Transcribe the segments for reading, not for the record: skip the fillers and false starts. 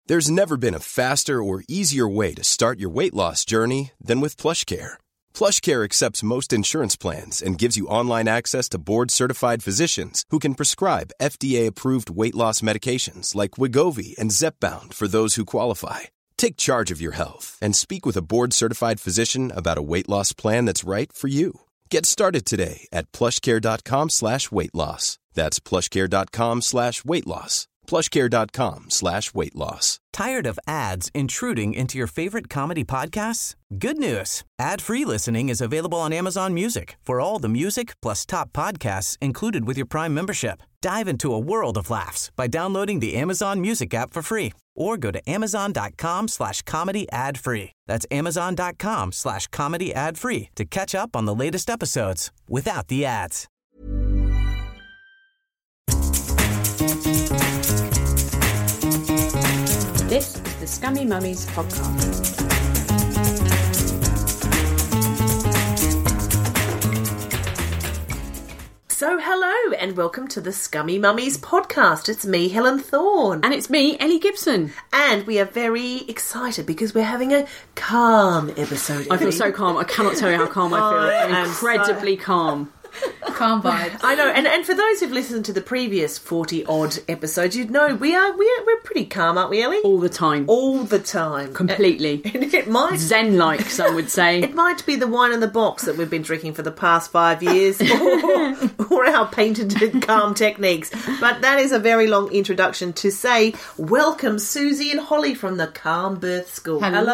There's never been a faster or easier way to start your weight loss journey than with PlushCare. PlushCare accepts most insurance plans and gives you online access to board-certified physicians who can prescribe FDA-approved weight loss medications like Wegovy and Zepbound for those who qualify. Take charge of your health and speak with a board-certified physician about a weight loss plan that's right for you. Get started today at plushcare.com/weight-loss. That's plushcare.com/weight-loss. plushcare.com/weight-loss. Tired of ads intruding into your favorite comedy podcasts? Good news. Ad-free listening is available on Amazon Music for all the music plus top podcasts included with your Prime membership. Dive into a world of laughs by downloading the Amazon Music app for free or go to amazon.com/comedy ad-free. That's amazon.com/comedy ad-free to catch up on the latest episodes without the ads. This is the Scummy Mummies podcast. So hello and welcome to the Scummy Mummies podcast. It's me, Helen Thorne. And it's me, Ellie Gibson. And we are very excited because we're having a calm episode. I feel so calm. I cannot tell you how calm I feel. I'm incredibly calm. Calm vibes. I know, and for those who've listened to the previous 40-odd episodes, you'd know we're pretty calm, aren't we, Ellie? All the time. All the time. Completely. And it might... Zen-like, some would say. It might be the wine in the box that we've been drinking for the past 5 years, or our patented calm techniques. But that is a very long introduction to say, welcome Susie and Holly from the Calm Birth School. Hello.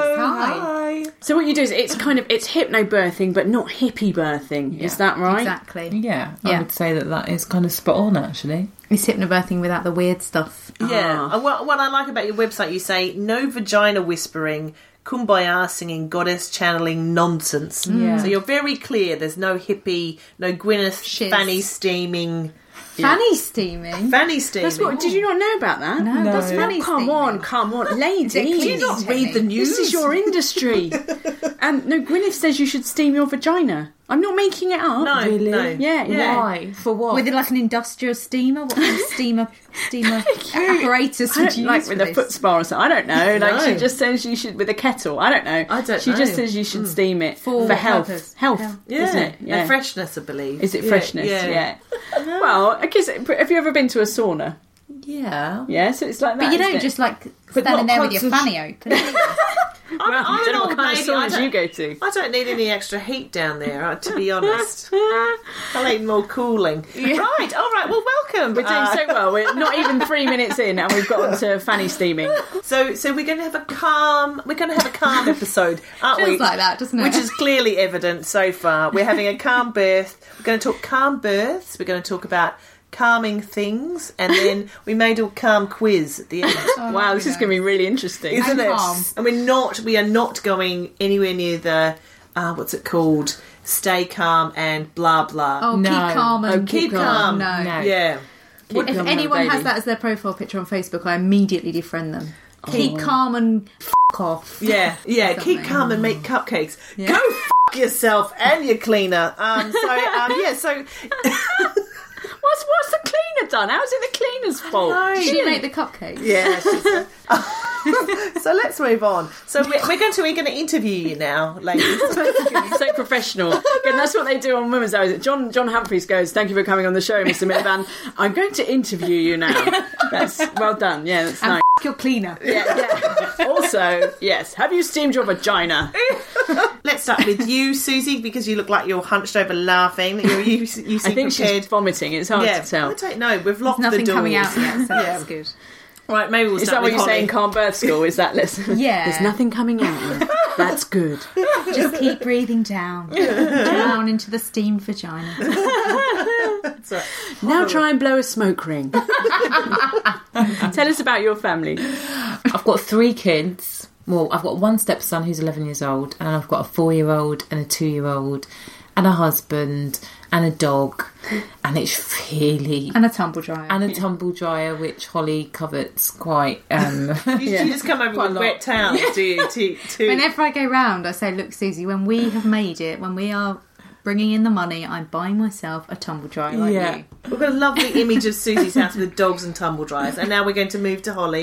Hi. So what you do is it's hypnobirthing, but not hippie birthing. Yeah, is that right? Exactly. Yeah, I would say that is kind of spot on, actually. It's hypnobirthing without the weird stuff. Yeah. What I like about your website, you say, no vagina whispering, kumbaya singing, goddess channeling nonsense. Yeah. So you're very clear. There's no hippie, no Gwyneth Shiz. fanny steaming. Fanny steaming? Fanny steaming. That's what. Did you not know about that? No, that's fanny Come steaming. on, lady. Is it Do you cleaning not technique? read the news? This is your industry. No, Gwyneth says you should steam your vagina. I'm not making it up. No, Really? no. Yeah. Why? For what? With like an industrial steamer? What kind of steamer apparatus would you like use with for a this? foot spa or something. I don't know. Like No. she just says you should with a kettle. I don't know. I don't She know. just says you should steam it For for what health. purpose? Health, Yeah. isn't it? And freshness, I believe. Is it freshness? Yeah. Well, I guess. Have you ever been to a sauna? Yeah. Yeah. So it's like that. But you don't isn't it? just like But standing not there with your constant- fanny open. do you? Well, I I'm don't know an what old kind of lady. saunas you go to. I don't need any extra heat down there, to be honest. I need more cooling. Right, all right, well, welcome. We're doing so well. We're not even 3 minutes in, and we've got onto fanny steaming. So we're going to have a calm episode, aren't we? Feels like that, doesn't it? Which is clearly evident so far. We're having a calm birth. We're going to talk calm births. We're going to talk about calming things, and then we may do a calm quiz at the end. Wow, this is going to be really interesting. Isn't And it? calm. And we are not going anywhere near the what's it called? Stay calm and blah blah. Oh, No. keep calm and keep calm. No. No. Yeah. Keep If calm, anyone baby. has that as their profile picture on Facebook, I immediately defriend them. Keep calm and f*** off. Yeah, keep Something. calm and make cupcakes. Yeah. Go f*** yourself and your cleaner. So What's the cleaner done? How's it the cleaner's fault? Did you make the cupcakes? yeah. So let's move on. So we're going to interview you now, ladies. So professional. And that's what they do on Women's Hour. John Humphreys goes, "Thank you for coming on the show, Mr. Miliband. I'm going to interview you now." That's well done. Yeah, that's And nice. f*** your cleaner. Yeah. Also, yes. Have you steamed your vagina? Let's start with you, Susie, because you look like you're hunched over laughing. That you seem I think prepared. she's vomiting. It's hard to tell. I don't know. We've locked Nothing the doors. coming out yet, so that's good. Right, maybe we'll Is start that what with you're saying, Holly. Calm Birth School? Is that, listen? Yeah. There's nothing coming out yet. That's good. Just keep breathing down. Down into the steamed vagina. That's right. Now try and blow a smoke ring. Tell us about your family. I've got 3 kids. Well, I've got one stepson who's 11 years old, and I've got a 4-year-old and a 2-year-old, and a husband, and a dog, and it's really... And a tumble dryer. And a tumble dryer, which Holly covets quite... You just come over with wet towels, do you? To... Whenever I go round, I say, look, Susie, when we have made it, when we are bringing in the money, I'm buying myself a tumble dryer like you. We've got a lovely image of Susie's house with dogs and tumble dryers, and now we're going to move to Holly.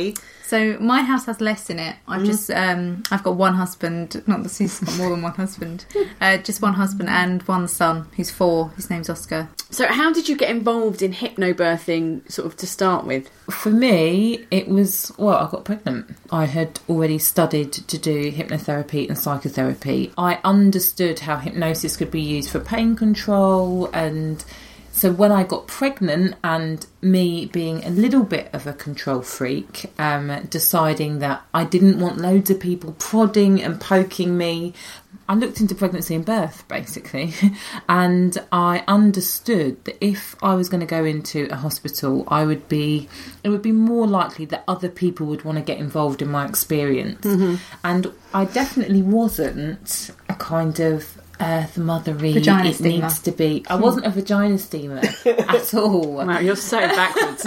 So my house has less in it. I've got one husband. Not that Susie's got more than one husband. Just one husband and one son who's 4. His name's Oscar. So how did you get involved in hypnobirthing sort of to start with? For me, it was, I got pregnant. I had already studied to do hypnotherapy and psychotherapy. I understood how hypnosis could be used for pain control, and so when I got pregnant, and me being a little bit of a control freak, deciding that I didn't want loads of people prodding and poking me, I looked into pregnancy and birth, basically, and I understood that if I was going to go into a hospital, it would be more likely that other people would want to get involved in my experience. Mm-hmm. And I definitely wasn't a kind of Earth Mothery, vagina it steamer. Needs to be. I wasn't a vagina steamer at all. Wow, you're so backwards.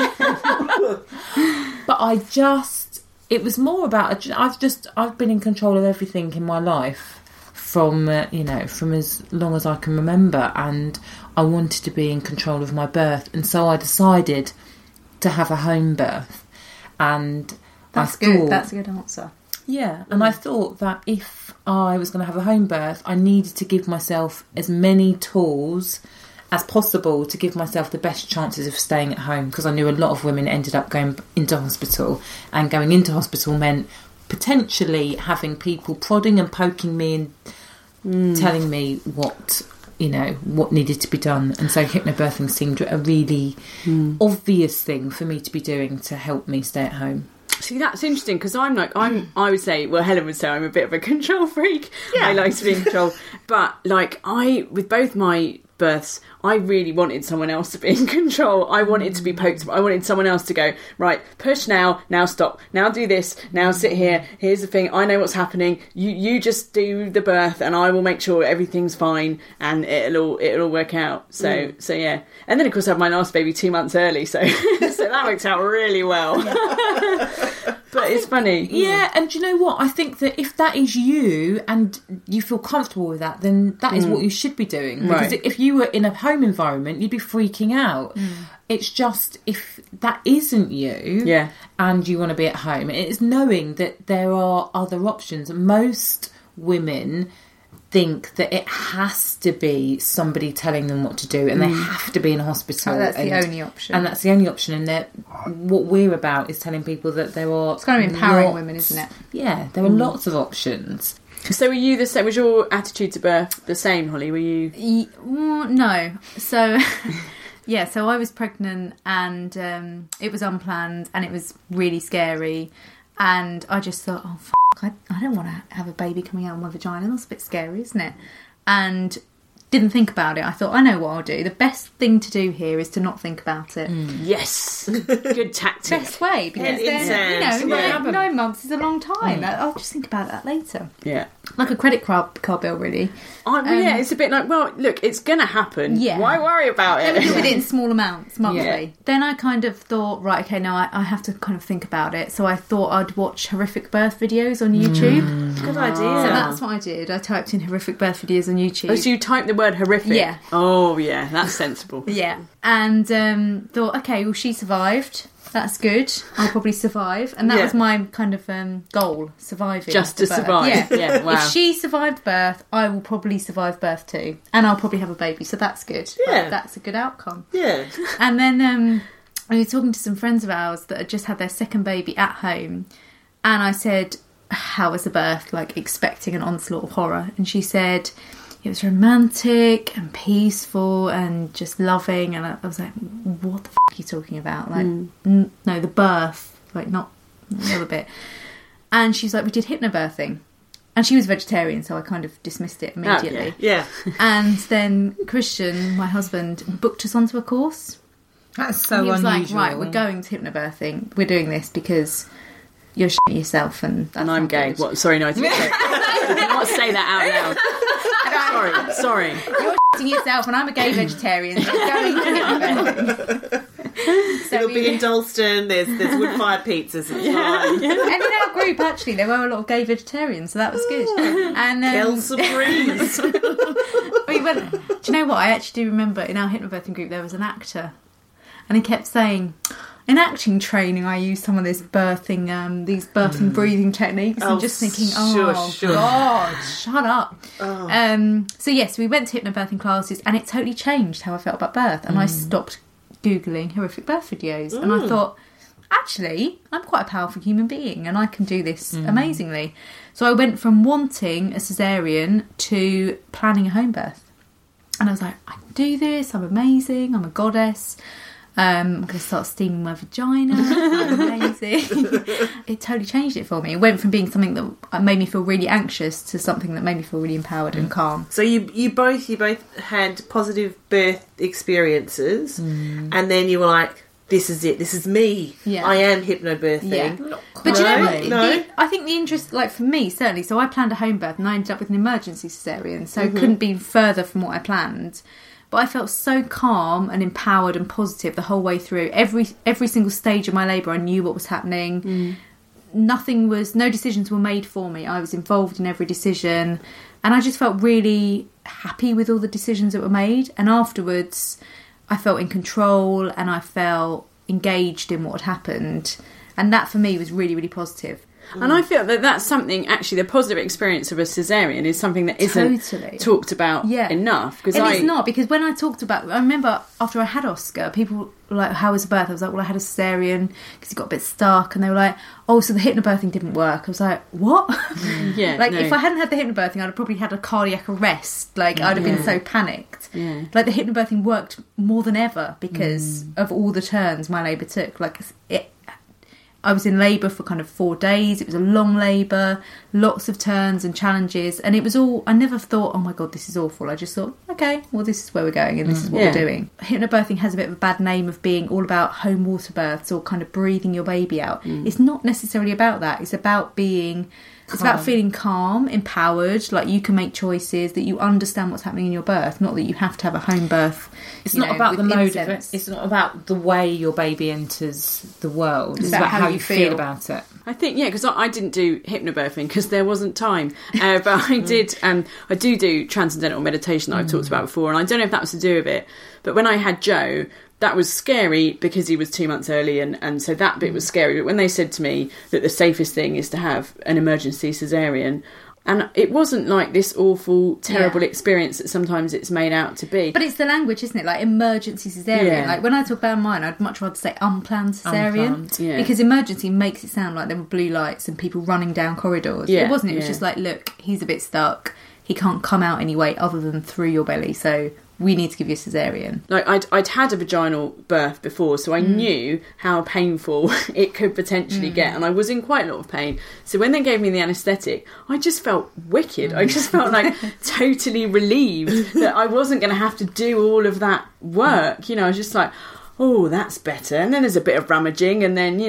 But it was more about, I've been in control of everything in my life from as long as I can remember, and I wanted to be in control of my birth, and so I decided to have a home birth. And That's good. That's a good answer. Yeah, and I thought that if I was going to have a home birth, I needed to give myself as many tools as possible to give myself the best chances of staying at home, because I knew a lot of women ended up going into hospital, and going into hospital meant potentially having people prodding and poking me and telling me what needed to be done. And so hypnobirthing seemed a really obvious thing for me to be doing to help me stay at home. See, that's interesting, because I would say, well, Helen would say I'm a bit of a control freak. Yeah. I like to be in control. But, with both my births, I really wanted someone else to be in control. I wanted to be poked. I wanted someone else to go, right, push now stop, now do this, now sit here, here's the thing, I know what's happening, you just do the birth and I will make sure everything's fine and it'll all work out. So yeah. And then of course I had my last baby 2 months early, so so that works out really well. But it's funny. Yeah, and do you know what? I think that if that is you and you feel comfortable with that, then that is what you should be doing. Because if you were in a home environment, you'd be freaking out. It's just, if that isn't you and you want to be at home, it's knowing that there are other options. Most women think that it has to be somebody telling them what to do, and they have to be in a hospital. That's the only option. And that's the only option. And that what we're about is telling people that there are... It's kind of empowering women, isn't it? Yeah, there are lots of options. So were you the same? Was your attitude to birth the same, Holly? Were you... No. So... Yeah, so I was pregnant, and it was unplanned, and it was really scary. And I just thought, I don't want to have a baby coming out of my vagina. That's a bit scary, isn't it? And didn't think about it. I thought, I know what I'll do. The best thing to do here is to not think about it. Yes. Good tactic. Best way, because then, 9 months is a long time. I'll just think about that later. Yeah. Like a credit card bill, really. Yeah, it's a bit like, well, look, it's going to happen. Yeah. Why worry about it? Let me do it in small amounts, monthly. Yeah. Then I kind of thought, right, okay, now I have to kind of think about it. So I thought I'd watch horrific birth videos on YouTube. Good idea. So that's what I did. I typed in horrific birth videos on YouTube. Oh, so you typed the word horrific? Yeah. Oh, yeah, that's sensible. Yeah. And thought, okay, well, she survived. That's good. I'll probably survive. And that was my kind of goal, surviving. Just to survive. Yeah. Wow. If she survived birth, I will probably survive birth too. And I'll probably have a baby. So that's good. Yeah. That's a good outcome. Yeah. And then we were talking to some friends of ours that had just had their second baby at home. And I said, how was the birth? Like, expecting an onslaught of horror. And she said... It was romantic and peaceful and just loving, and I was like, what the f*** are you talking about? Like, no, the birth, like, not the other bit. And she's like, we did hypnobirthing. And she was vegetarian, so I kind of dismissed it immediately. Oh, yeah. And then Christian, my husband, booked us onto a course. That's so and he was unusual. like, right, we're going to hypnobirthing. We're doing this because you're shitting yourself and I'm gay. What? Sorry, no, I didn't not say that out loud. Sorry. You're shitting yourself and I'm a gay vegetarian. So going to hypnobirthing. So it'll be in Dalston. There's wood-fired pizzas. It's fine. And in our group, actually, there were a lot of gay vegetarians, so that was good. And Kelsa Breeze. do you know what? I actually do remember in our hypnobirthing group there was an actor, And he kept saying, in acting training, I use some of this birthing, these birthing breathing techniques. And just thinking, shush. God, shut up. So yes, we went to hypnobirthing classes, and it totally changed how I felt about birth. And I stopped Googling horrific birth videos. And I thought, actually, I'm quite a powerful human being, and I can do this amazingly. So I went from wanting a cesarean to planning a home birth. And I was like, I can do this, I'm amazing, I'm a goddess. I'm going to start steaming my vagina. I'm amazing. It totally changed it for me. It went from being something that made me feel really anxious to something that made me feel really empowered and calm. So you both had positive birth experiences, and then you were like, this is it. This is me. Yeah. I am hypnobirthing. Yeah. But you know what? No. I think the interest, like for me, certainly. So I planned a home birth, and I ended up with an emergency cesarean. So it couldn't be further from what I planned. But I felt so calm and empowered and positive the whole way through. Every single stage of my labour, I knew what was happening. No decisions were made for me. I was involved in every decision. And I just felt really happy with all the decisions that were made. And afterwards, I felt in control and I felt engaged in what had happened. And that for me was really, really positive. And I feel that that's something, actually, the positive experience of a cesarean is something that isn't talked about enough. And it's not, because when I talked about, I remember after I had Oscar, people were like, how was the birth? I was like, well, I had a cesarean because he got a bit stuck. And they were like, oh, so the hypnobirthing didn't work. I was like, what? If I hadn't had the hypnobirthing, I'd have probably had a cardiac arrest. I'd have been so panicked. Yeah. The hypnobirthing worked more than ever because of all the turns my labour took. I was in labour for kind of 4 days. It was a long labour, lots of turns and challenges. And it was all, I never thought, oh my God, this is awful. I just thought, okay, well, this is where we're going and this is what we're doing. Hypnobirthing has a bit of a bad name of being all about home water births or kind of breathing your baby out. It's not necessarily about that. It's about being... It's about feeling calm, empowered, like you can make choices, that you understand what's happening in your birth, not that you have to have a home birth. It's not about the mode of it. It's not about the way your baby enters the world. It's about how you feel about it. I think, because I didn't do hypnobirthing because there wasn't time. But I did, I do transcendental meditation that I've talked about before, and I don't know if that was to do with it. But when I had Joe, that was scary because he was 2 months early, and so that bit was scary. But when they said to me that the safest thing is to have an emergency cesarean, and it wasn't like this awful, terrible experience that sometimes it's made out to be. But it's the language, isn't it? Like emergency cesarean. Yeah. When I talk about mine, I'd much rather say unplanned cesarean. Unplanned, because emergency makes it sound like there were blue lights and people running down corridors. Yeah, it wasn't. It was just like, look, he's a bit stuck. He can't come out any way other than through your belly. So... we need to give you a cesarean. I'd had a vaginal birth before, so I knew how painful it could potentially get, and I was in quite a lot of pain. So when they gave me the anaesthetic, I just felt wicked. I just felt totally relieved that I wasn't going to have to do all of that work. I was just like, oh, that's better. And then there's a bit of rummaging, and then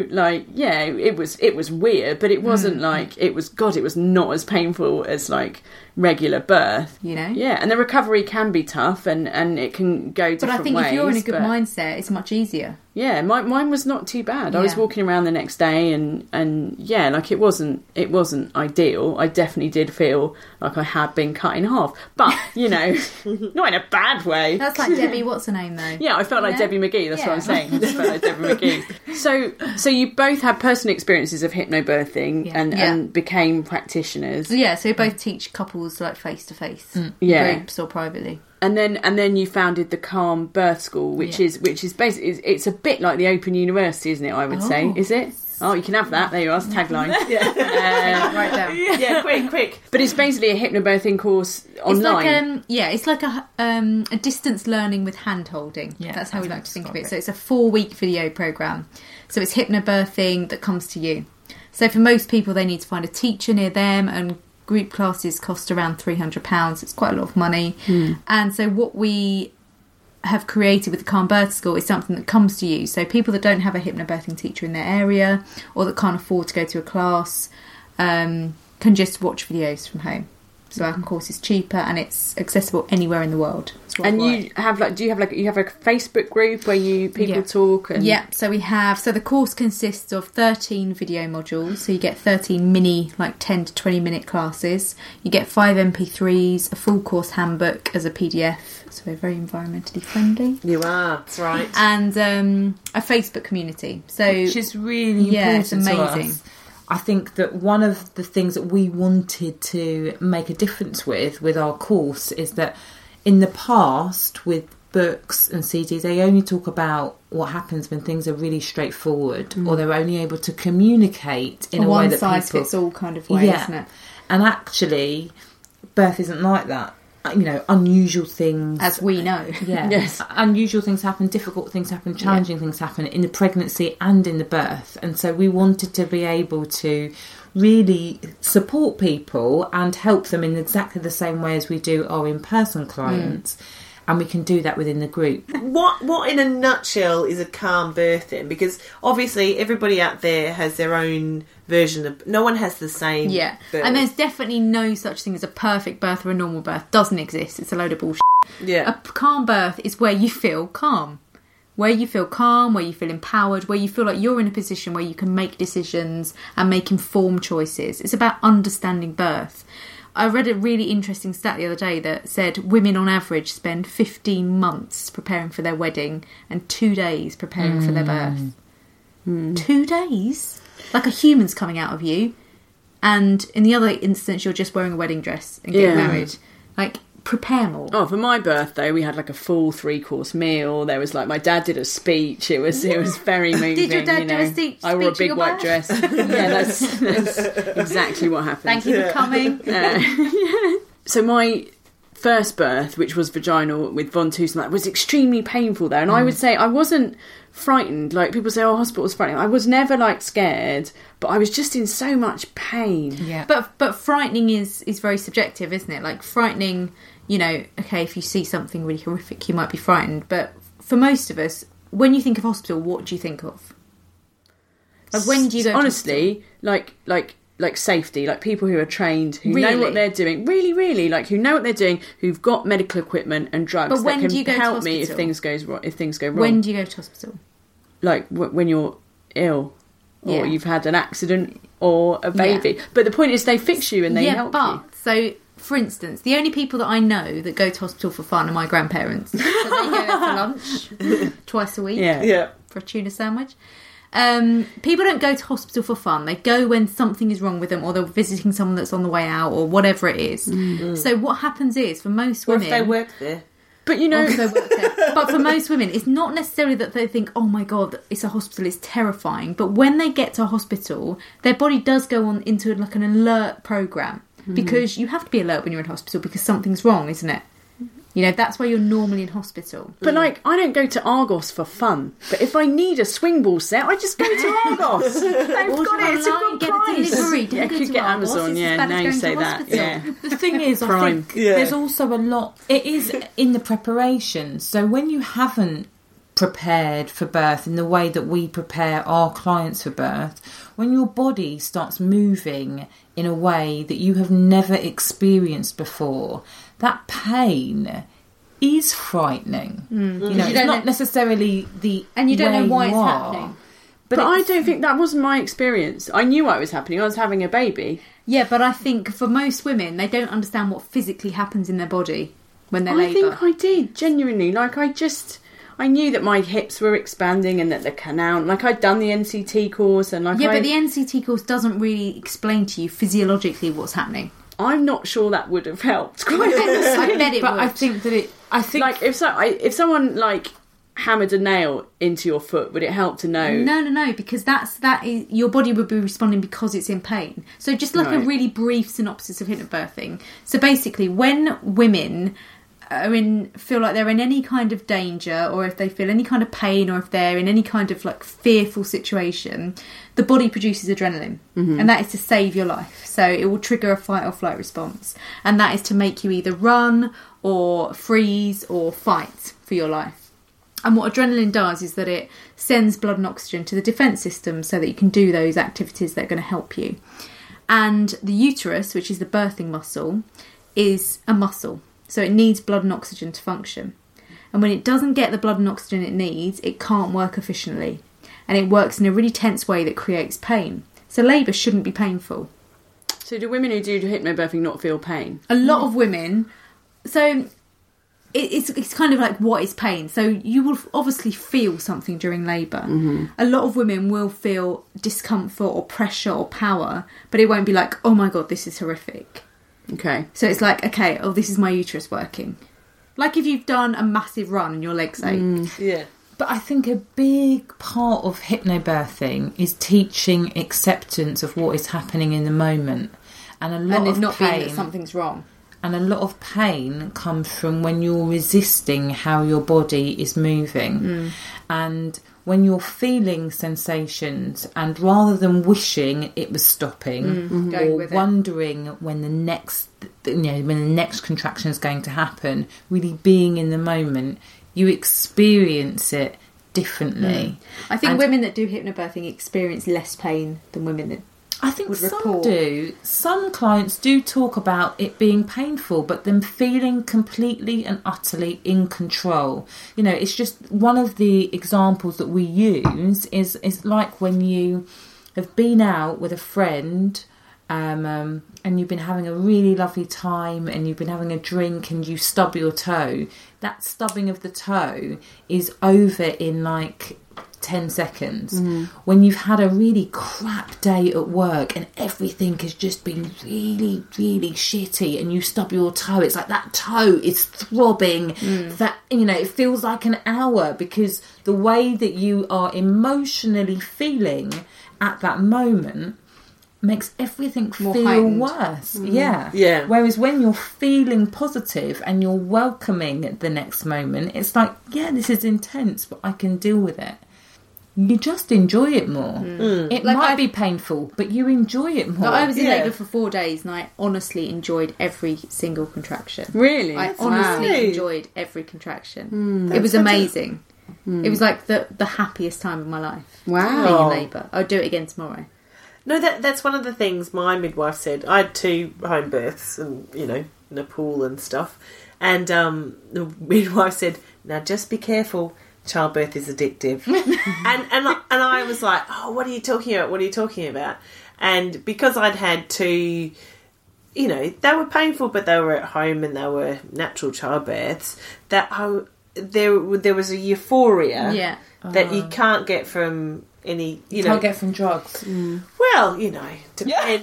it was weird, but it wasn't it was not as painful as regular birth, and the recovery can be tough, and it can go different ways. But I think if you're in a good mindset, it's much easier. Mine was not too bad. I was walking around the next day, and it wasn't ideal. I definitely did feel like I had been cut in half, but not in a bad way. That's like Debbie, what's her name though? I felt like Debbie McGee. That's what I'm saying. I just felt like Debbie McGee. So you both had personal experiences of hypnobirthing and became practitioners. So you both teach couples face to face, groups or privately. And then you founded the Calm Birth School, which is basically, it's a bit like the Open University, isn't it? I would say, is it? Oh, you can have that. There you are. Tagline. Right down. Yeah, quick. But it's basically a hypnobirthing course online. It's like a distance learning with hand holding. Yeah, that's how we like to think of it. So it's a 4-week video program. So it's hypnobirthing that comes to you. So for most people, they need to find a teacher near them, and group classes cost around £300. It's quite a lot of money. And so what we have created with the Calm Birth School is something that comes to you. So people that don't have a hypnobirthing teacher in their area, or that can't afford to go to a class, can just watch videos from home. So our course is cheaper and it's accessible anywhere in the world. And you have do you have a Facebook group where people talk? And... Yeah, so the course consists of 13 video modules. So you get 13 mini 10 to 20 minute classes. You get 5 MP3s, a full course handbook as a PDF. So we're very environmentally friendly. You are, that's right. And a Facebook community. So which is really important. It's amazing. To us. I think that one of the things that we wanted to make a difference with our course is that in the past with books and CDs, they only talk about what happens when things are really straightforward, or they're only able to communicate in a way that one size fits all kind of way, isn't it? And actually, birth isn't like that. Unusual things, as we know. Yeah. Yes. Unusual things happen, difficult things happen, challenging things happen in the pregnancy and in the birth. And so we wanted to be able to really support people and help them in exactly the same way as we do our in-person clients. And we can do that within the group. What in a nutshell is a calm birthing? Because obviously everybody out there has their own version of... No one has the same birth. And there's definitely no such thing as a perfect birth or a normal birth. Doesn't exist. It's a load of bullshit. Yeah. A calm birth is where you feel calm. Where you feel calm, where you feel empowered, where you feel like you're in a position where you can make decisions and make informed choices. It's about understanding birth. I read a really interesting stat the other day that said women on average spend 15 months preparing for their wedding and 2 days preparing for their birth. 2 days? Like a human's coming out of you, and in the other instance you're just wearing a wedding dress and getting married. Prepare more. Oh, for my birthday we had a full 3-course meal. There was my dad did a speech. It was very moving. Did your dad do a speech? I wore a big white dress. that's exactly what happened. Thank you for coming. So my first birth, which was vaginal with von Tussenberg, was extremely painful there, and I would say I wasn't frightened. People say, hospital's frightening. I was never scared, but I was just in so much pain. Yeah. But frightening is very subjective, isn't it? Frightening, okay, if you see something really horrific, you might be frightened. But for most of us, when you think of hospital, what do you think of? When do you go? Honestly, like safety, people who are trained, who know what they're doing, really, who know what they're doing, who've got medical equipment and drugs that can help me if things go wrong. When do you go to hospital? When you're ill, or you've had an accident, or a baby. Yeah. But the point is, they fix you and they help you. So, for instance, the only people that I know that go to hospital for fun are my grandparents. So they go for lunch twice a week for a tuna sandwich. People don't go to hospital for fun. They go when something is wrong with them, or they're visiting someone that's on the way out, or whatever it is. So what happens is, for most women... Or if they work there. But but for most women, it's not necessarily that they think, oh my god, it's a hospital, it's terrifying. But when they get to a hospital, their body does go on into an alert programme. Because you have to be alert when you're in hospital because something's wrong, isn't it? That's why you're normally in hospital. But I don't go to Argos for fun. But if I need a swing ball set, I just go to Argos. They've got it. It's a good price. Don't you get Argos. Amazon. Now you say that. Yeah. The thing is, I think there's also a lot. It is in the preparation. So when you haven't prepared for birth in the way that we prepare our clients for birth, when your body starts moving in a way that you have never experienced before, that pain is frightening. It's not necessarily and you don't know why it's happening. But I don't think that wasn't my experience. I knew what was happening. I was having a baby. Yeah, but I think for most women, they don't understand what physically happens in their body when they're labour. I think I did, genuinely. I knew that my hips were expanding and that the canal... I'd done the NCT course and but the NCT course doesn't really explain to you physiologically what's happening. I'm not sure that would have helped. I bet it would. I think that it... I think... if someone, hammered a nail into your foot, would it help to know? No, because that is your body would be responding because it's in pain. So just a really brief synopsis of hypnobirthing. So basically, when women feel like they're in any kind of danger, or if they feel any kind of pain, or if they're in any kind of fearful situation, the body produces adrenaline, and that is to save your life. So it will trigger a fight or flight response, and that is to make you either run or freeze or fight for your life. And what adrenaline does is that it sends blood and oxygen to the defence system so that you can do those activities that are going to help you. And the uterus, which is the birthing muscle, is a muscle, so it needs blood and oxygen to function. And when it doesn't get the blood and oxygen it needs, it can't work efficiently. And it works in a really tense way that creates pain. So labour shouldn't be painful. So do women who do hypnobirthing not feel pain? A lot of women... So it's kind of like, what is pain? So you will obviously feel something during labour. Mm-hmm. A lot of women will feel discomfort or pressure or power, but it won't be like, oh my God, this is horrific. Okay. So it's like, okay, oh, this is my uterus working. Like if you've done a massive run and your legs ache. Yeah. But I think a big part of hypnobirthing is teaching acceptance of what is happening in the moment. And a lot And of it not pain, being that something's wrong. and a lot of pain comes from when you're resisting how your body is moving. And when you're feeling sensations, and rather than wishing it was stopping or wondering when the next contraction is going to happen, really being in the moment, you experience it differently. I think women that do hypnobirthing experience less pain than women that I think would some report. do. Some clients do talk about it being painful, but them feeling completely and utterly in control. You know, it's just one of the examples that we use is like when you have been out with a friend and you've been having a really lovely time and you've been having a drink and you stub your toe. That stubbing of the toe is over in like 10 seconds. When you've had a really crap day at work and everything has just been really, really shitty and you stub your toe, it's like that toe is throbbing. That, you know, it feels like an hour, because the way that you are emotionally feeling at that moment makes everything More feel heightened. worse. Yeah. Yeah. Whereas when you're feeling positive and you're welcoming the next moment, it's like, yeah, this is intense, but I can deal with it. You just enjoy it more. It Like might be painful, but you enjoy it more. I was in Yeah. labour for 4 days and I honestly enjoyed every single contraction. Really? I Wow. honestly enjoyed every contraction. It was amazing. It was like the happiest time of my life. Wow. Being in labour. I'll do it again tomorrow. No, that's one of the things my midwife said. I had 2 home births and, you know, in a pool and stuff. And the midwife said, now just be careful. Childbirth is addictive. and I was like, oh, what are you talking about? What are you talking about? And because I'd had 2, you know, they were painful, but they were at home and they were natural childbirths, that there was a euphoria that you can't get from any, you know. Can't get from drugs. Well, you know, depends.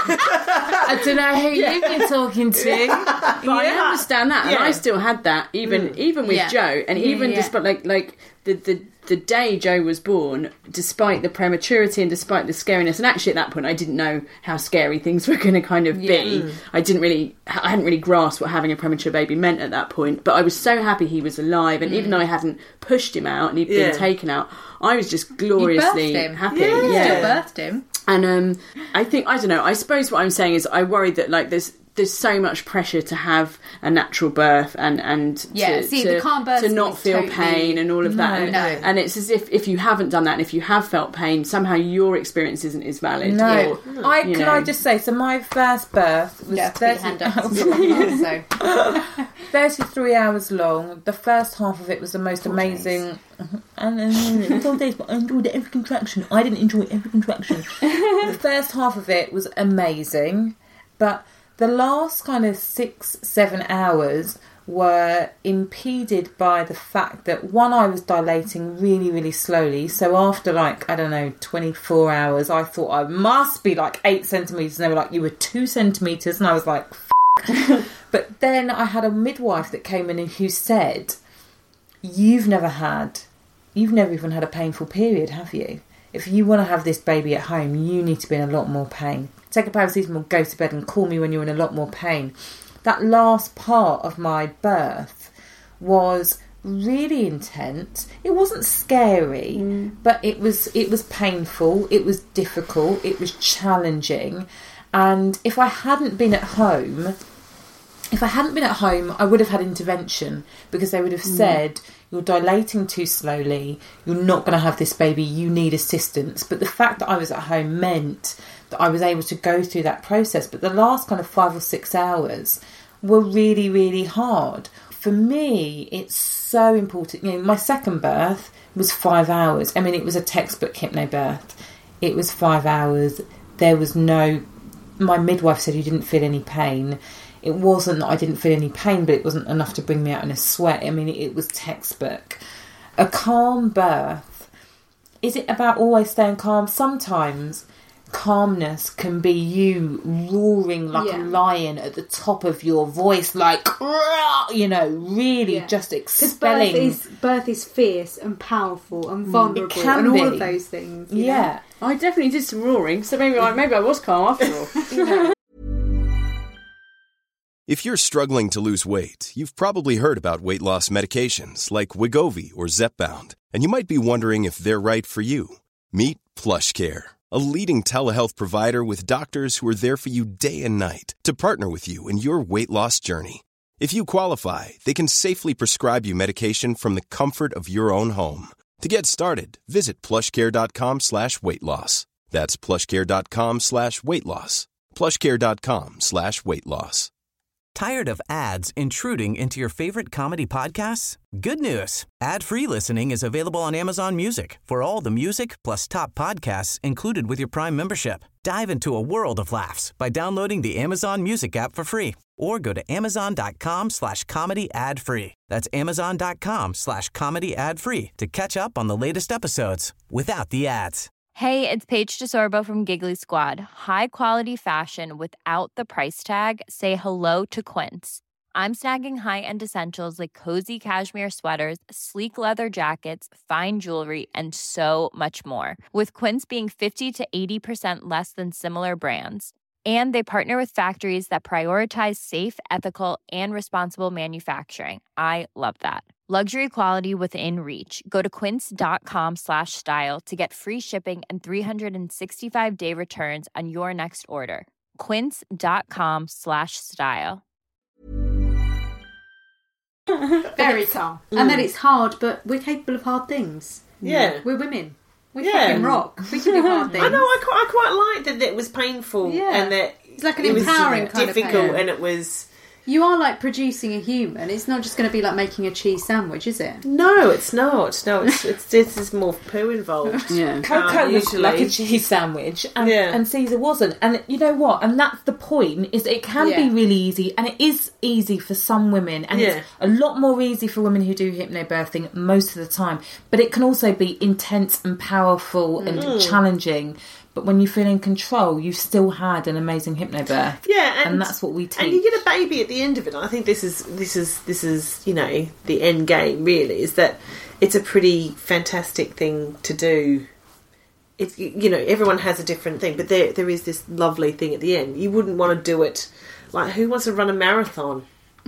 I don't know who you've been talking to. But I understand that, and Yeah. I still had that, even with Yeah. Joe, and even despite like the day Joe was born, despite the prematurity and despite the scariness, and actually at that point I didn't know how scary things were going to kind of be. I hadn't really grasped what having a premature baby meant at that point. But I was so happy he was alive, and even though I hadn't pushed him out and he'd been taken out, I was just gloriously happy. Still birthed him. And I think, I don't know, I suppose what I'm saying is I worry that like there's so much pressure to have a natural birth and the can't birth to not is feel totally- pain and all of that. No. And it's as if you haven't done that and if you have felt pain, somehow your experience isn't as valid. No. Or, I just say, so my first birth was Put your hand up. 33 hours long. The first half of it was the most amazing. And 4 days, but I enjoyed every contraction. I didn't enjoy every contraction. The first half of it was amazing, but the last kind of 6-7 hours were impeded by the fact that, one, I was dilating really, really slowly. So after 24 hours, I thought I must be like 8 centimetres. And they were like, you were 2 centimetres. And I was like, F***. But then I had a midwife that came in and who said, you've never even had a painful period, have you? If you want to have this baby at home, you need to be in a lot more pain. Take a paracetamol, go to bed and call me when you're in a lot more pain. That last part of my birth was really intense. It wasn't scary, but it was painful, it was difficult, it was challenging. And if I hadn't been at home, I would have had intervention, because they would have said, you're dilating too slowly, you're not going to have this baby, you need assistance. But the fact that I was at home meant that I was able to go through that process. But the last kind of 5 or 6 hours, were really, really hard. For me, it's so important. You know, my second birth was 5 hours. I mean, it was a textbook hypnobirth. It was 5 hours. There was no... My midwife said you didn't feel any pain. It wasn't that I didn't feel any pain, but it wasn't enough to bring me out in a sweat. I mean, it was textbook. A calm birth. Is it about always staying calm? Sometimes calmness can be you roaring like a lion at the top of your voice, like, you know, really just expelling. Because birth is fierce and powerful and vulnerable and all of those things. You know? I definitely did some roaring, so maybe I was calm after all. You know. If you're struggling to lose weight, you've probably heard about weight loss medications like Wegovy or Zepbound, and you might be wondering if they're right for you. Meet PlushCare, a leading telehealth provider with doctors who are there for you day and night to partner with you in your weight loss journey. If you qualify, they can safely prescribe you medication from the comfort of your own home. To get started, visit plushcare.com/weightloss. That's plushcare.com/weightloss. plushcare.com/weightloss. Tired of ads intruding into your favorite comedy podcasts? Good news. Ad-free listening is available on Amazon Music for all the music plus top podcasts included with your Prime membership. Dive into a world of laughs by downloading the Amazon Music app for free or go to amazon.com/comedy ad-free. That's amazon.com/comedy ad-free to catch up on the latest episodes without the ads. Hey, it's Paige DeSorbo from Giggly Squad. High quality fashion without the price tag. Say hello to Quince. I'm snagging high-end essentials like cozy cashmere sweaters, sleek leather jackets, fine jewelry, and so much more. With Quince being 50 to 80% less than similar brands. And they partner with factories that prioritize safe, ethical, and responsible manufacturing. I love that. Luxury quality within reach. Go to quince.com/style to get free shipping and 365-day returns on your next order. Quince.com/style. Very calm. And that it's hard, but we're capable of hard things. Yeah. We're women. We fucking rock. We can do hard things. I know, I quite liked that it was painful and that it's like an empowering kind of difficult and it was... You are like producing a human. It's not just going to be like making a cheese sandwich, is it? No, it's not. No, there's more poo involved. Coco was like a cheese sandwich and Caesar wasn't. And you know what? And that's the point, is it can be really easy, and it is easy for some women, and it's a lot more easy for women who do hypnobirthing most of the time. But it can also be intense and powerful and challenging. But when you feel in control, you still had an amazing hypnobirth. Yeah, and that's what we teach. And you get a baby at the end of it. I think this is you know, the end game. Really, is that it's a pretty fantastic thing to do. It's, you know, everyone has a different thing, but there is this lovely thing at the end. You wouldn't want to do it like, who wants to run a marathon?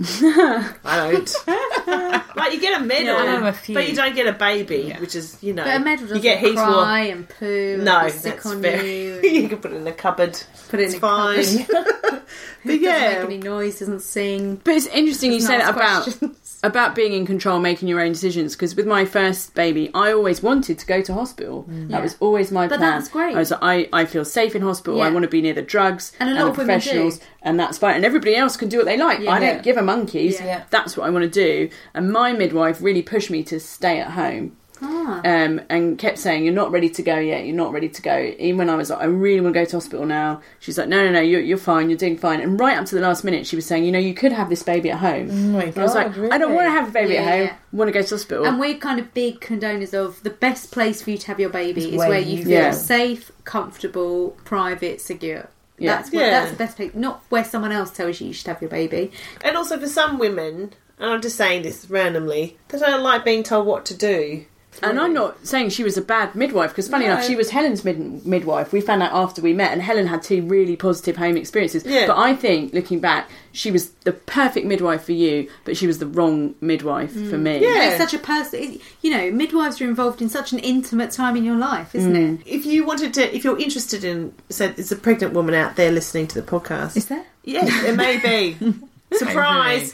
I don't. Like, you get a medal, but you don't get a baby, which is, you know, but a medal doesn't you get heaps cry more and poo. No, and sick that's on very. you. You can put it in a cupboard. Put it in a cupboard. But yeah, doesn't make any noise, doesn't sing. But it's interesting you said ask about being in control, making your own decisions. Because with my first baby, I always wanted to go to hospital. That was always my plan. But that's great. I was like, I feel safe in hospital. I want to be near the drugs and a lot of women professionals, do. and that's fine. And everybody else can do what they like. I don't give a monkeys. That's what I want to do. And my midwife really pushed me to stay at home. And kept saying, you're not ready to go yet, you're not ready to go. Even when I was like, I really want to go to hospital now, she's like, no, you're fine, you're doing fine. And right up to the last minute she was saying, you know, you could have this baby at home. Oh my God, I was like, really? I don't want to have a baby at home, I want to go to hospital. And we're kind of big condoners of the best place for you to have your baby is where you feel safe, comfortable, private, secure. That's the best place, not where someone else tells you should have your baby. and also for some women, and I'm just saying this randomly, they don't like being told what to do. And I'm not saying she was a bad midwife, because funny enough, she was Helen's midwife. We found out after we met, and Helen had 2 really positive home experiences. But I think, looking back, she was the perfect midwife for you, but she was the wrong midwife for me. Yeah, it's such a person. You know, midwives are involved in such an intimate time in your life, isn't it? If you're interested in, so there's a pregnant woman out there listening to the podcast. Is there? Yes, it may be. Surprise!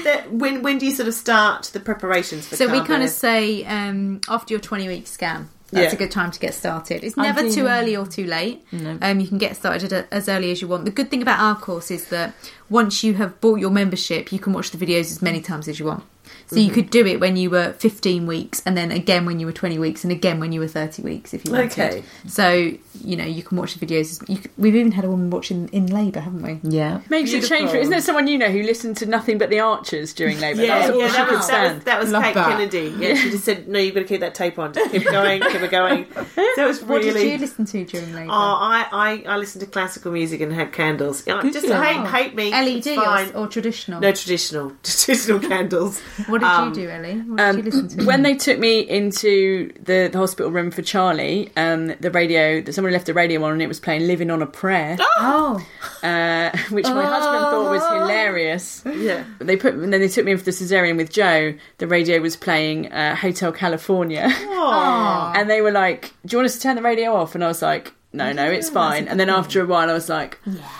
When do you sort of start the preparations for So we kind of childbirth? say after your 20-week scan. that's a good time to get started. It's never too early or too late. No. You can get started as early as you want. The good thing about our course is that once you have bought your membership, you can watch the videos as many times as you want. So you could do it when you were 15 weeks, and then again when you were 20 weeks, and again when you were 30 weeks, if you wanted. Okay. So, you know, you can watch the videos. We've even had a woman watching in labour, haven't we? Yeah. Makes you change. Isn't there someone you know who listened to nothing but the Archers during labour? Yeah, that was Kate Kennedy. Yeah, she just said, no, you've got to keep that tape on. Just keep going, keep it going. So it was What really... did you listen to during labour? Oh, I listened to classical music and had candles. Just hate me. LED or traditional? No, traditional. Traditional candles. What did you do, Ellie? What did you listen to? When they took me into the hospital room for Charlie, the radio, someone left the radio on and it was playing "Living on a Prayer," which my husband thought was hilarious. Yeah. Then they took me in for the cesarean with Joe. The radio was playing Hotel California, and they were like, "Do you want us to turn the radio off?" And I was like, "No, it's fine." And then after a while, I was like,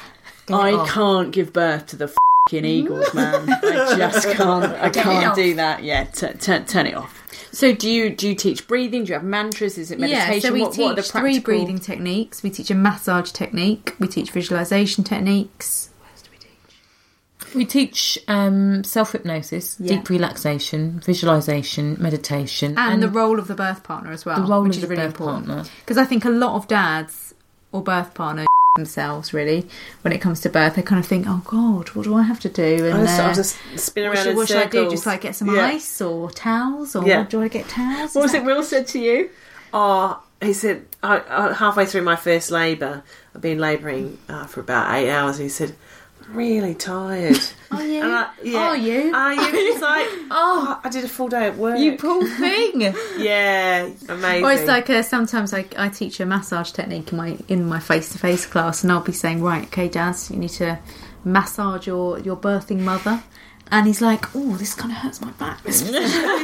"I can't give birth to the Eagles, man. I just can't. I can't do that. Yeah, turn it off." So, do you teach breathing? Do you have mantras? Is it meditation? Yeah, so we what are the teach 3 breathing techniques. We teach a massage technique. We teach visualization techniques. What else do we teach? We teach self-hypnosis, deep relaxation, visualization, meditation, and the role of the birth partner as well. The role which of is the really birth important. partner. Because I think a lot of dads or birth partners themselves really when it comes to birth. They kind of think, oh God, what do I have to do? And I'll just spin around in what should I do? circles. Just like get some ice or towels, or do I get towels? What was it Will said to you? Oh, he said, halfway through my first labour, I've been labouring for about 8 hours, and he said, I'm really tired. Are you? Are you? It's like, I did a full day at work. You poor thing. Yeah, amazing. Or it's like sometimes I teach a massage technique in my face-to-face class, and I'll be saying, right, okay, Daz, you need to massage your birthing mother. And he's like, oh, this kind of hurts my back. Really?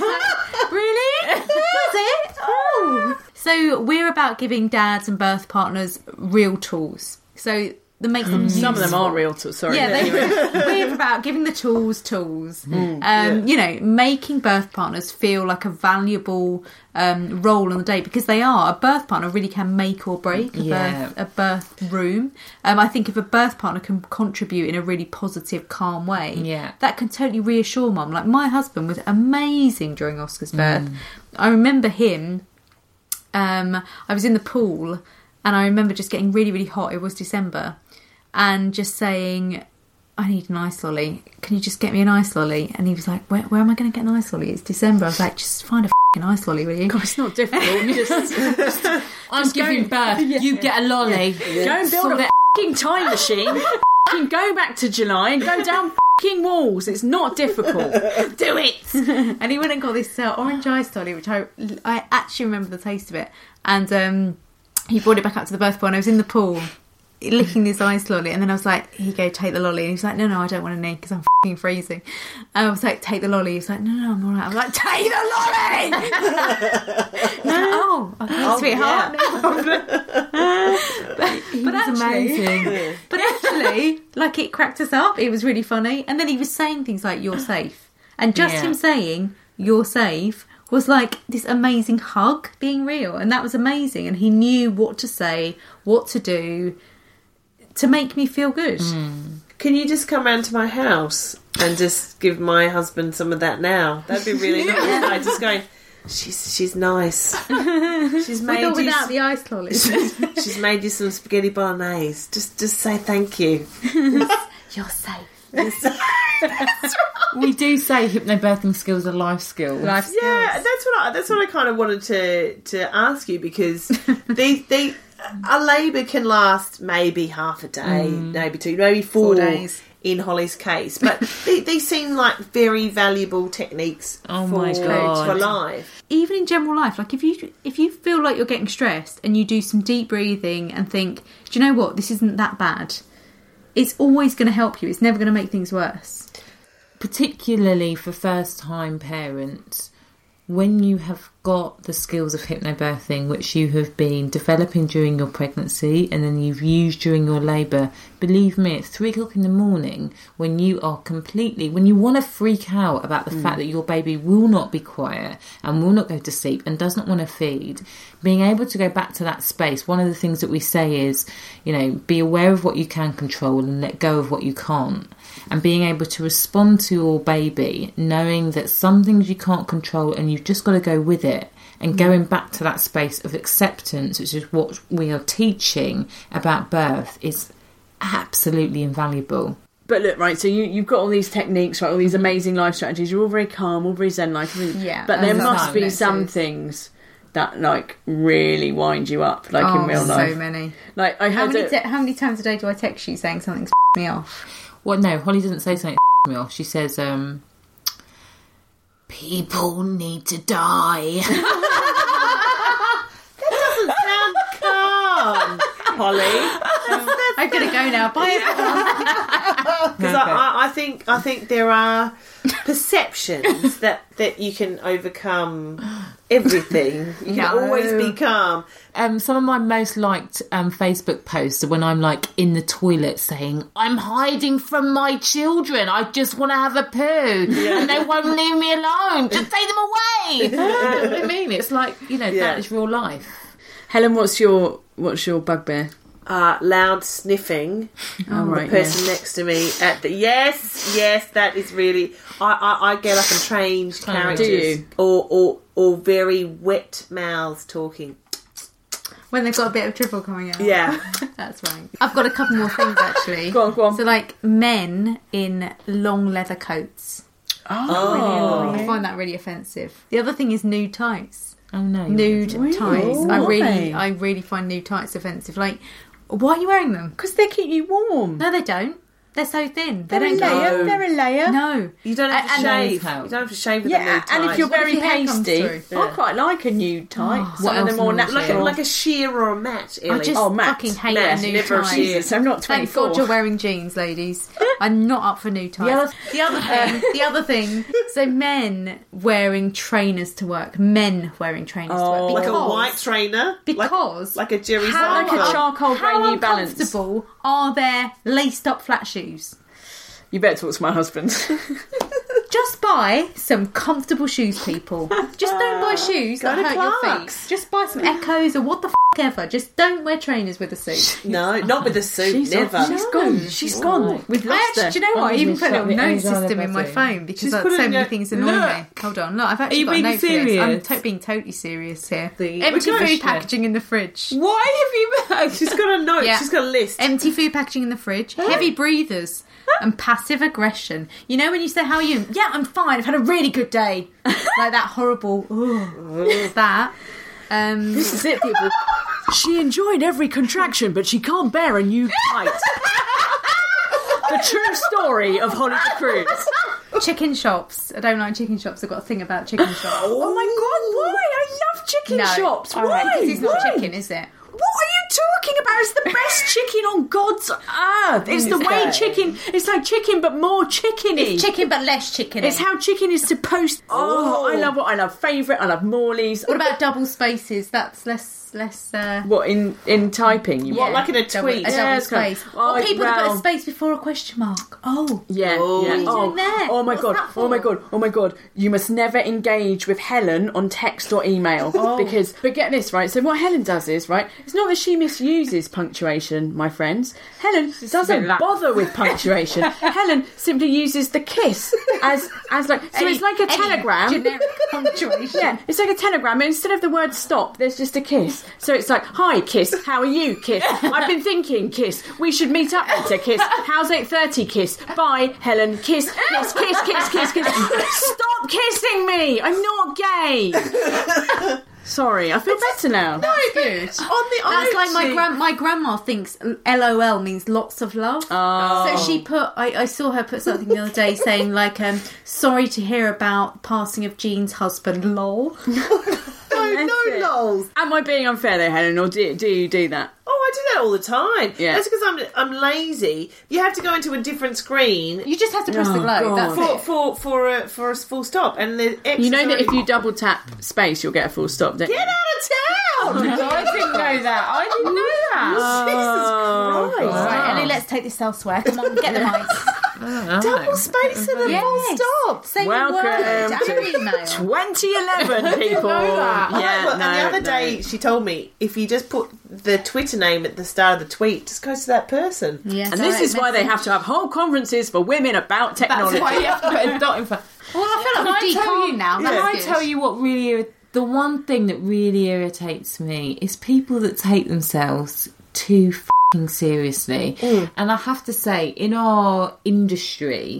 Does it? Oh. So we're about giving dads and birth partners real tools. So that makes them useful. Some of them are real tools, sorry. Yeah, we're about giving the tools. You know, making birth partners feel like a valuable role on the day, because they are. A birth partner really can make or break a birth room. I think if a birth partner can contribute in a really positive, calm way, that can totally reassure mum. Like, my husband was amazing during Oscar's birth. I remember him, I was in the pool, and I remember just getting really, really hot. It was December. And just saying, I need an ice lolly. Can you just get me an ice lolly? And he was like, where am I going to get an ice lolly? It's December. I was like, just find a f***ing ice lolly, will you? God, it's not difficult. I'm giving birth. You get a lolly. Go and build a f***ing time machine. F***ing go back to July and go down f***ing walls. It's not difficult. Do it. And he went and got this orange ice lolly, which I actually remember the taste of it. And he brought it back up to the birth pool, and I was in the pool licking this ice lolly, and then I was like, here you go, take the lolly. And he was like, no, I don't want any, because I'm f***ing freezing. And I was like, take the lolly. He was like, no, I'm alright. I was like, take the lolly. No, okay, sweetheart, no problem. But actually, but actually, like, it cracked us up. It was really funny. And then he was saying things like, you're safe. And just him saying, you're safe, was like this amazing hug being real. And that was amazing. And he knew what to say, what to do, to make me feel good. Can you just come round to my house and just give my husband some of that now? That'd be really nice. Like, just going, she's nice. She's made with or without the ice lolly. She's made you some spaghetti bolognese. Just say thank you. You're safe. We do say hypnobirthing skills are life skills. Yeah, that's what I kind of wanted to ask you, because a labour can last maybe half a day, maybe 2, maybe 4 days in Holly's case, but these seem like very valuable techniques for life. Even in general life, like if you feel like you're getting stressed and you do some deep breathing and think, do you know what, this isn't that bad, it's always going to help you. It's never going to make things worse. Particularly for first-time parents, when you have got the skills of hypnobirthing, which you have been developing during your pregnancy and then you've used during your labour, believe me, at 3 o'clock in the morning, when you want to freak out about the fact that your baby will not be quiet and will not go to sleep and does not want to feed, being able to go back to that space, one of the things that we say is, be aware of what you can control and let go of what you can't. And being able to respond to your baby, knowing that some things you can't control and you've just got to go with it, and going back to that space of acceptance, which is what we are teaching about birth, is absolutely invaluable. But look, right, so you've got all these techniques, right, all these amazing life strategies, you're all very calm, all very zen-like. Yeah. But there must be some things that, like, really wind you up, like in real life. So many. Like, how many times a day do I text you saying something's me off? Well, no, Holly doesn't say something me off. She says, people need to die. That doesn't sound calm, Holly. I'm going to go now. Bye, everyone. Because I think there are perceptions that you can overcome everything. You can always be calm. Some of my most liked Facebook posts are when I'm like in the toilet saying, I'm hiding from my children, I just want to have a poo, and they won't leave me alone, just take them away. You know what I mean? It's like, that is real life. Helen, what's your bugbear? Loud sniffing. The person next to me at the yes, that is really. I get up and change characters. Do you? Or very wet mouths talking. When they've got a bit of dribble coming out. Yeah. That's right. I've got a couple more things, actually. Go on. So, like, men in long leather coats. I find that really offensive. The other thing is nude tights. Oh, no. Nude tights. Why? I really find nude tights offensive. Like, why are you wearing them? Because they keep you warm. No, they don't. They're so thin. They're a layer. No. You don't have to shave. You don't have to shave with a nude tight. And if you're very pasty, I quite like a nude tight. What else more natural? like a sheer or a matte, Ellie. I just fucking hate a nude tie. Jesus, I'm not 24. Thank God you're wearing jeans, ladies. I'm not up for nude ties. The other thing. So men wearing trainers to work. Like a white trainer. Because like a Jerry like a charcoal grey New Balance. How uncomfortable are their laced up flat shoes? You better talk to my husband. Just buy some comfortable shoes, people. Just don't buy shoes that hurt your feet. Just buy some Echoes or what the ever. Just don't wear trainers with a suit. No, not with a suit. Never. She's gone. We've lost her. Do you know what? I even put a little note system in my phone because so many things annoy me. Hold on. Look, I've actually got a note for this. I'm being totally serious here. Empty food packaging in the fridge. Why have you... She's got a note. Yeah. She's got a list. Empty food packaging in the fridge. Heavy breathers. And passive aggression. You know when you say, how are you? Yeah, I'm fine. I've had a really good day. Like that horrible... that. This is it, people. She enjoyed every contraction, but she can't bear a new tight. The true story of Holly the Cruise. Chicken shops. I don't like chicken shops. I've got a thing about chicken shops. Oh my God, why? I love chicken shops. Why? Because it's not chicken, is it? What are you talking about? It's the best chicken on God's earth. It's the way chicken... It's like chicken, but more chickeny. It's chicken, but less chickeny. It's how chicken is supposed... I love what I love. Favourite, I love Morley's. What about double spaces? That's less... What, in typing? You what, like in a tweet? A double space. Or people that put a space before a question mark. Oh. Yeah. What are you doing there? Oh my God. You must never engage with Helen on text or email. Because, but get this, right? So what Helen does is, right, it's not that she misuses punctuation, my friends. Helen doesn't bother with punctuation. Helen simply uses the kiss as like... So it's like a telegram. Generic punctuation. Yeah, it's like a telegram. Instead of the word stop, there's just a kiss. So it's like, hi, kiss. How are you, kiss? I've been thinking, kiss. We should meet up later, kiss. How's 8:30, kiss? Bye, Helen, kiss. Kiss. Stop kissing me. I'm not gay. Sorry, I feel better now. No, good. That's like my grandma thinks LOL means lots of love. So she put, I saw her put something the other day saying like, sorry to hear about passing of Jean's husband, lol. No lols. Am I being unfair there, Helen, or do you do that? Oh, I do that all the time. Yeah. That's because I'm lazy. You have to go into a different screen. You just have to press the globe. That's it. For a full stop, and the X you know that if you double tap space, you'll get a full stop. Don't get out of town. No, I didn't know that. I didn't know that. Jesus Christ! Right, Ellie, let's take this elsewhere. Come on, get the mics. Double space and a full stop. Say Welcome word to and email. 2011, people. Yeah, and the other day she told me if you just put the Twitter name at the start of the tweet, it just goes to that person. Yes, And this is why they have to have whole conferences for women about technology. That's why you have to put a dot in front. Well, I feel like we're decom now. Can That's I good. tell you what really... The one thing that really irritates me is people that take themselves too f***ing seriously. And I have to say, in our industry...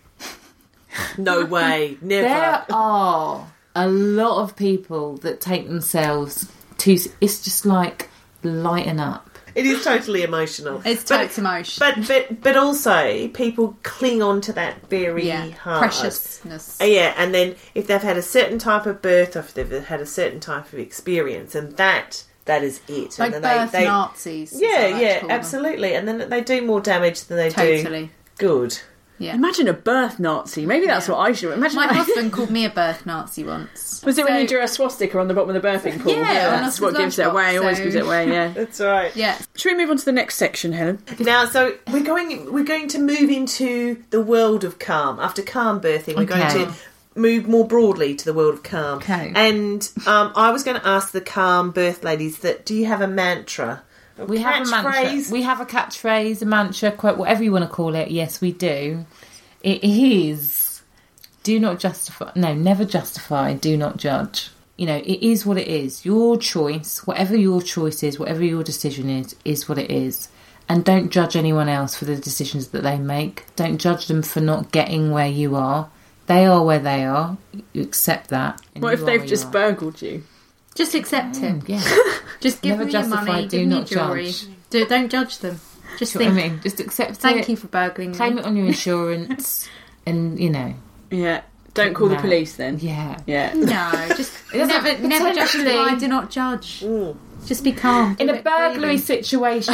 No way, never. There are a lot of people that take themselves too... It's just like, lighten up. It is totally emotional. It's totes emotion. But also people cling on to that very hard. Preciousness. Yeah, and then if they've had a certain type of birth or if they've had a certain type of experience, and that is it. Like and then birth Nazis. Yeah, absolutely. And then they do more damage than they do good. Yeah. Imagine a birth Nazi. Maybe that's what I should imagine. My husband called me a birth Nazi once. Was it when you drew a swastika on the bottom of the birthing pool? Yeah, That's what gives it away. Always gives it away. Yeah, That's right. Yeah. Should we move on to the next section, Helen? Now, so we're going to move into the world of calm. After calm birthing, we're going to move more broadly to the world of calm. Okay. And I was going to ask the calm birth ladies do you have a mantra? We have a mantra. We have a catchphrase, a mantra, quote, whatever you want to call it. Yes, we do. It is, never justify, do not judge. You know, it is what it is. Your choice, whatever your choice is, whatever your decision is what it is. And don't judge anyone else for the decisions that they make. Don't judge them for not getting where you are. They are where they are. You accept that. What if they've just burgled you? Just accept it. Yeah. Just give Never them your justify, money, do give them your not jewellery. judge. Don't judge them. Just Do think, you know what I mean? Just accept it. thank you for burgling me. Claim it on your insurance and, you know. Yeah. Don't call the No. police then. Yeah. Yeah. No, just never justify, do not judge. Just be calm. In Do a it burglary freely. situation,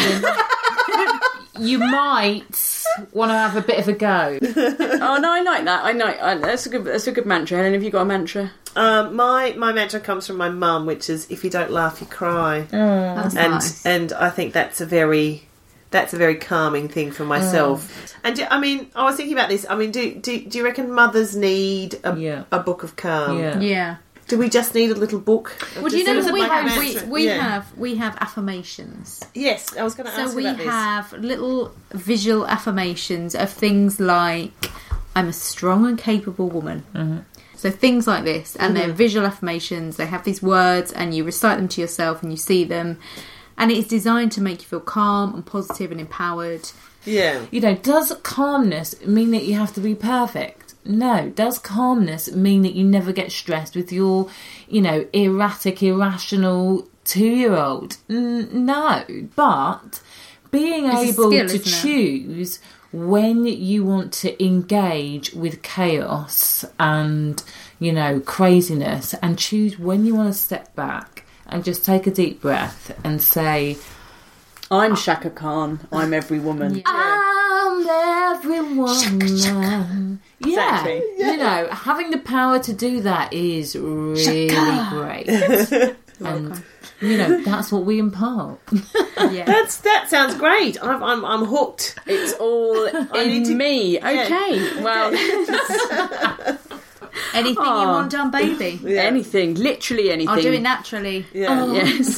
you might want to have a bit of a go. Oh no, I like that. That's a good mantra. Helen, have you got a mantra? My mantra comes from my mum, which is if you don't laugh, you cry. That's nice. And I think that's a very calming thing for myself. And I mean, I was thinking about this. I mean, do you reckon mothers need a book of calm? Yeah. Do we just need a little book? Well, do you know what we have? mantra? We have affirmations. Yes, I was going to ask So we about this. have little visual affirmations of things like I'm a strong and capable woman. Mm-hmm. So things like this, and they're visual affirmations. They have these words, and you recite them to yourself, and you see them, and it is designed to make you feel calm and positive and empowered. Yeah. You know, does calmness mean that you have to be perfect? No. Does calmness mean that you never get stressed with your, erratic, irrational 2-year-old? No. But being able to choose when you want to engage with chaos and, craziness, and choose when you want to step back and just take a deep breath and say, I'm Shaka Khan. I'm every woman. Yeah. I'm every woman. Yeah. Exactly. Having the power to do that is really great. And, that's what we impart. Yeah. That sounds great. I'm hooked. It's all in me. Okay. Well, Anything you want done, baby. anything. Literally anything. I'll do it naturally. Yeah. Yes.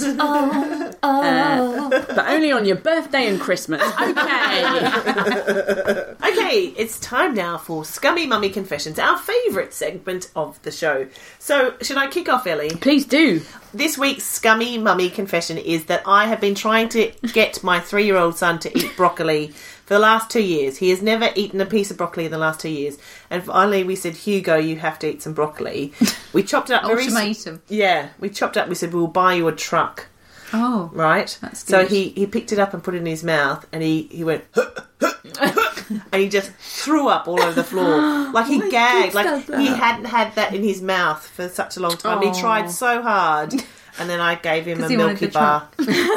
But only on your birthday and Christmas. Okay. Okay, it's time now for Scummy Mummy Confessions, our favourite segment of the show. So, should I kick off, Ellie? Please do. This week's Scummy Mummy Confession is that I have been trying to get my 3-year-old son to eat broccoli for the last 2 years. He has never eaten a piece of broccoli in the last 2 years. And finally we said, Hugo, you have to eat some broccoli. We chopped it up Ultimatum. Yeah, we chopped up. We said, we'll buy you a truck. Oh. Right? That's So good. he picked it up and put it in his mouth, and he went... and he just threw up all over the floor. Like he gagged. Like he hadn't had that in his mouth for such a long time. He tried so hard. and then I gave him a Milky Bar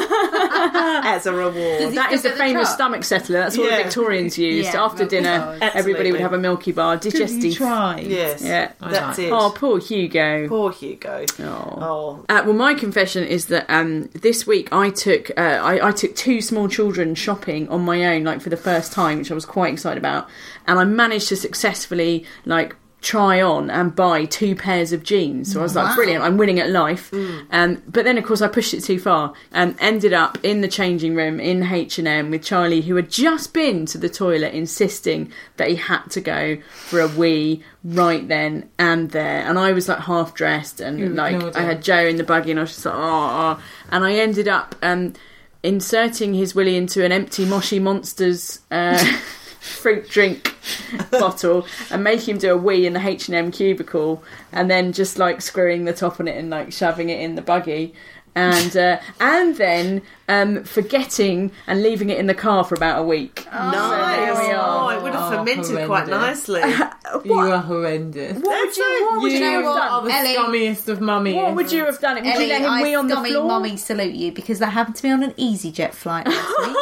as a reward. That is the famous stomach settler. That's what the Victorians used. After dinner, everybody would have a Milky Bar. Digestive. Try. Yes. Yeah. That's it. Oh, poor Hugo. Poor Hugo. Oh. Well, my confession is that this week I took 2 small children shopping on my own, like for the first time, which I was quite excited about, and I managed to successfully try on and buy 2 pairs of jeans. So I was like, brilliant, I'm winning at life. But then, of course, I pushed it too far and ended up in the changing room in H&M with Charlie, who had just been to the toilet, insisting that he had to go for a wee right then and there. And I was like half dressed and I had Joe in the buggy and I was just like, oh. And I ended up inserting his willy into an empty Moshi Monsters fruit drink bottle and making him do a wee in the H&M cubicle, and then just screwing the top on it and shoving it in the buggy, and then forgetting and leaving it in the car for about a week. Nice. So there we are. It would have fermented quite nicely. You are horrendous. What would you have done? I'm the scummiest of mummies. What would you have done? Would you let him wee on the floor? Mummy salute you, because that happened to me on an EasyJet flight last week.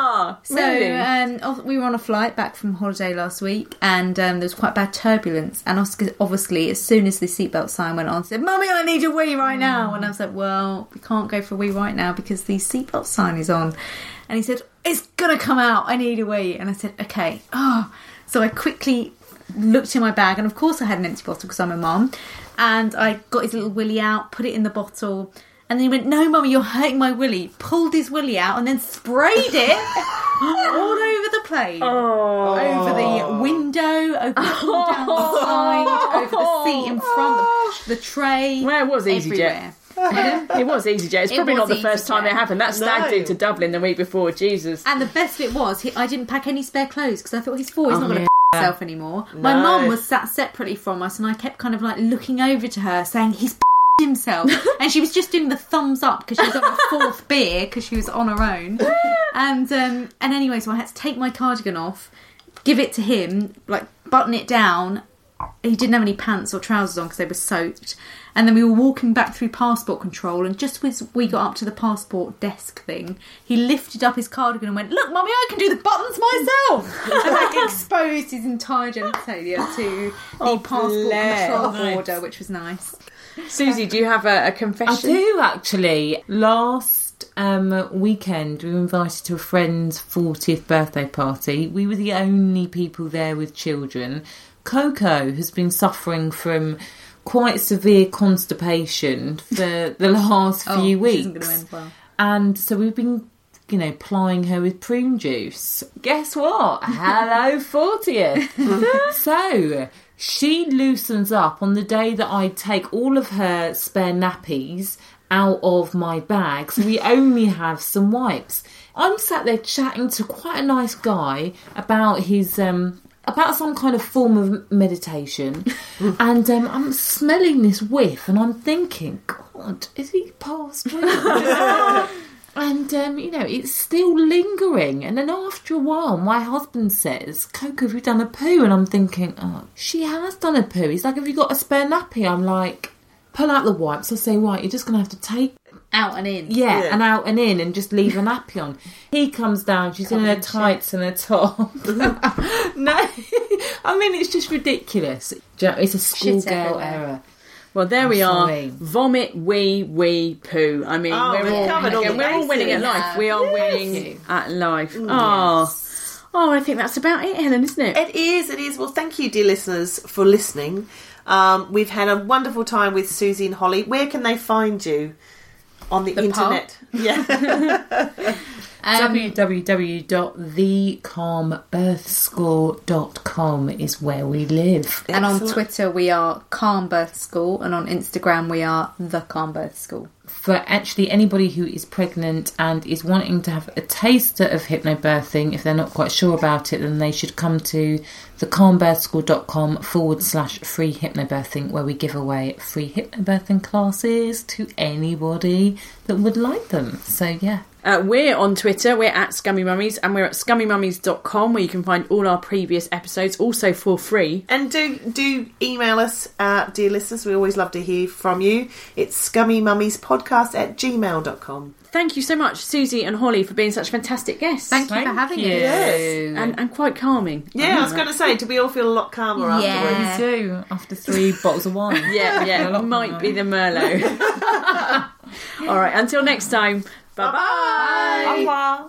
Really? We were on a flight back from holiday last week, and there was quite bad turbulence, and Oscar, obviously, as soon as the seatbelt sign went on, said, "Mummy, I need a wee right now." And I was like, well, we can't go for a wee right now because the seatbelt sign is on. And he said, "It's gonna come out, I need a wee." And I said, okay. So I quickly looked in my bag, and of course I had an empty bottle because I'm a mum, and I got his little willy out, put it in the bottle, and then he went, "No, Mummy, you're hurting my willy," pulled his willy out and then sprayed it all over the plane. Over the window, over down the side, over the seat in front, the tray. Where was EasyJet? It was EasyJet. It's probably not the first time it happened. That stag did to Dublin the week before. Jesus. And the best bit was, I didn't pack any spare clothes because I thought he's 4. He's not going to himself anymore. No. My mum was sat separately from us, and I kept kind of looking over to her, saying he's himself, and she was just doing the thumbs up because she was on her 4th beer because she was on her own. And anyway, so I had to take my cardigan off, give it to him, button it down. He didn't have any pants or trousers on because they were soaked. And then we were walking back through passport control, and just as we got up to the passport desk thing, he lifted up his cardigan and went, "Look, Mummy, I can do the buttons myself!" And exposed his entire genitalia to the passport control border, which was nice. Susie, do you have a confession? I do, actually. Last weekend, we were invited to a friend's 40th birthday party. We were the only people there with children. Coco has been suffering from quite severe constipation for the last few weeks. Isn't going to end well. And so we've been, plying her with prune juice. Guess what? Hello, 40th. So she loosens up on the day that I take all of her spare nappies out of my bag, so we only have some wipes. I'm sat there chatting to quite a nice guy about his about some kind of form of meditation, and I'm smelling this whiff, and I'm thinking, God, is he passed away? And, it's still lingering. And then after a while, my husband says, "Coco, have you done a poo?" And I'm thinking, oh, she has done a poo. He's like, "Have you got a spare nappy?" I'm like, pull out the wipes. I say, "Right, you're just going to have to take..." Out and in. Yeah, and out and in, and just leave a nappy on. He comes down, she's in her tights and her top. No, I mean, it's just ridiculous. It's a schoolgirl error. Well, there we are. Vomit, wee, poo. I mean, we're all winning at life. We are winning at life. Yes. Oh, I think that's about it, Helen, isn't it? It is. Well, thank you, dear listeners, for listening. We've had a wonderful time with Susie and Holly. Where can they find you? On the internet. Yeah. www.thecalmbirthschool.com is where we live. And on Twitter we are Calm Birth School, and on Instagram we are The Calm Birth School. For actually anybody who is pregnant and is wanting to have a taster of hypnobirthing, if they're not quite sure about it, then they should come to thecalmbirthschool.com/free hypnobirthing, where we give away free hypnobirthing classes to anybody that would like them. So, yeah. We're on Twitter, we're at Scummy Mummies, and we're at scummymummies.com, where you can find all our previous episodes, also for free. And do email us, dear listeners, we always love to hear from you. It's scummymummies@gmail.com. Thank you so much, Susie and Holly, for being such fantastic guests. Thank you for having us. Yes. And quite calming. Yeah, I was going to say, do we all feel a lot calmer afterwards? We do, after 3 bottles of wine. Yeah, might be the Merlot. All right, until next time. Bye-bye. Bye-bye.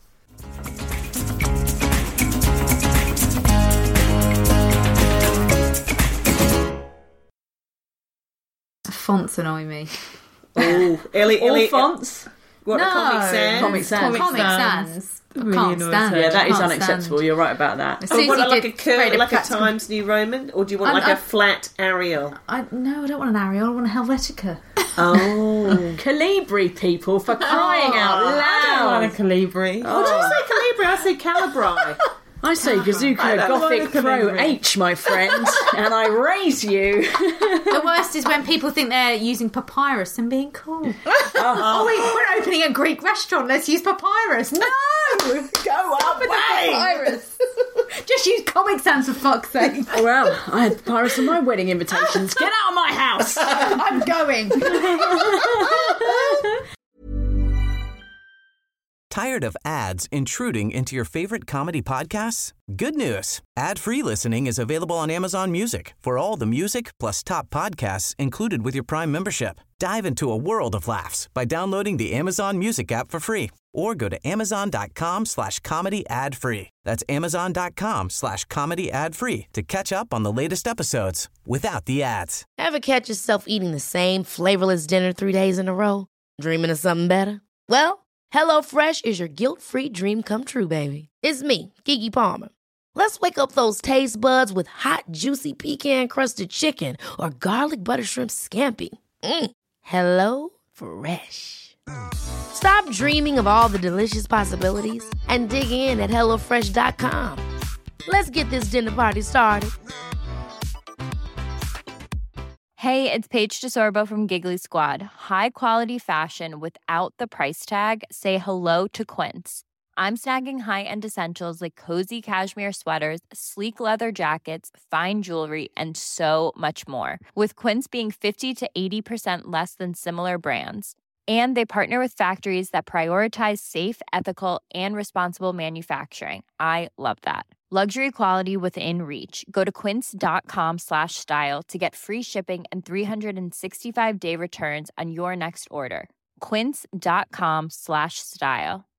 Fonts annoy me. Oh, All fonts? What, No. Comic Sans? Comic Sans. Comic Sans. Really Can't annoys stand me. it. Yeah, that is Can't unacceptable. stand. You're right about that. Oh, what, like Susie a did like a practical- Times New Roman? Or do you want like a flat Arial? No, I don't want an Arial. I want a Helvetica. Oh. Calibri, people, for crying out I loud. want a Calibri. What did I say Calibri? I say Calibri. I say Gazooka I don't Gothic want a Pro Calibri. H, my friend, and I raise you. The worst is when people think they're using papyrus and being cool. Oh, wait, we're opening a Greek restaurant. Let's use papyrus. No! Go away! Papyrus. Just use Comic Sans for fuck's sake. Well, I had papyrus on my wedding invitations. Get out of my house! I'm going. Tired of ads intruding into your favorite comedy podcasts? Good news. Ad-free listening is available on Amazon Music for all the music plus top podcasts included with your Prime membership. Dive into a world of laughs by downloading the Amazon Music app for free or go to amazon.com/comedy ad-free. That's amazon.com/comedy ad-free to catch up on the latest episodes without the ads. Ever catch yourself eating the same flavorless dinner 3 days in a row? Dreaming of something better? Well, HelloFresh is your guilt-free dream come true, baby. It's me, Keke Palmer. Let's wake up those taste buds with hot, juicy pecan-crusted chicken or garlic butter shrimp scampi. Hello Fresh. Stop dreaming of all the delicious possibilities and dig in at HelloFresh.com. Let's get this dinner party started. Hey, it's Paige DeSorbo from Giggly Squad. High quality fashion without the price tag. Say hello to Quince. I'm snagging high-end essentials like cozy cashmere sweaters, sleek leather jackets, fine jewelry, and so much more. With Quince being 50 to 80% less than similar brands. And they partner with factories that prioritize safe, ethical, and responsible manufacturing. I love that. Luxury quality within reach. Go to quince.com/style to get free shipping and 365-day returns on your next order. Quince.com/style.